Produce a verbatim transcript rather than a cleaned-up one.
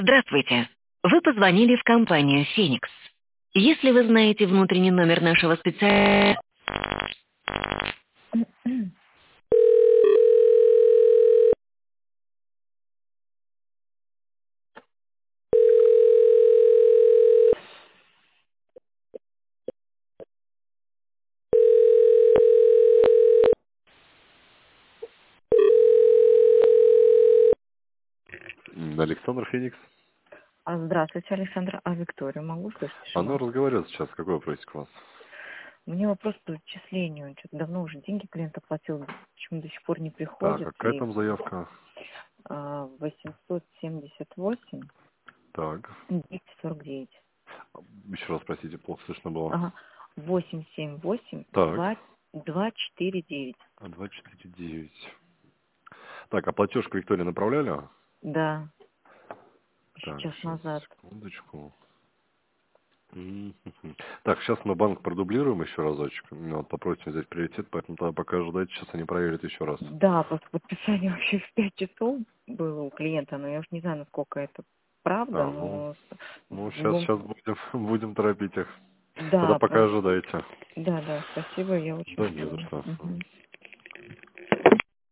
Здравствуйте. Вы позвонили в компанию «Феникс». Если вы знаете внутренний номер нашего специалиста... М, Александр Феникс. А, Здравствуйте, Александра. А Викторию могу слышать Она живот? разговаривает сейчас. Какой вопросик у вас? У меня вопрос по зачислению. Что-то давно уже деньги клиент оплатил, почему до сих пор не Так, приходят. а какая И там заявка? а, восемьсот семьдесят восемь Так. двести сорок девять. Еще раз, простите, плохо слышно было. Ага. восемь семь восемь Так. два два четыре девять. А два четыре девять. Так, а платеж к Виктории направляли? Да, Так, час сейчас, назад. секундочку. М-м-м. Так, сейчас мы банк продублируем еще разочек. Ну, вот попросим взять приоритет, поэтому тогда пока ожидайте, сейчас они проверят еще раз. Да, просто подписание вообще в пять часов было у клиента, но я уж не знаю, насколько это правда, А, ну, но ну в сейчас, любом... сейчас будем, будем торопить их. Тогда Да, пока просто... ожидайте. Да, да, спасибо, я очень Да, не за жду. что. Мгм.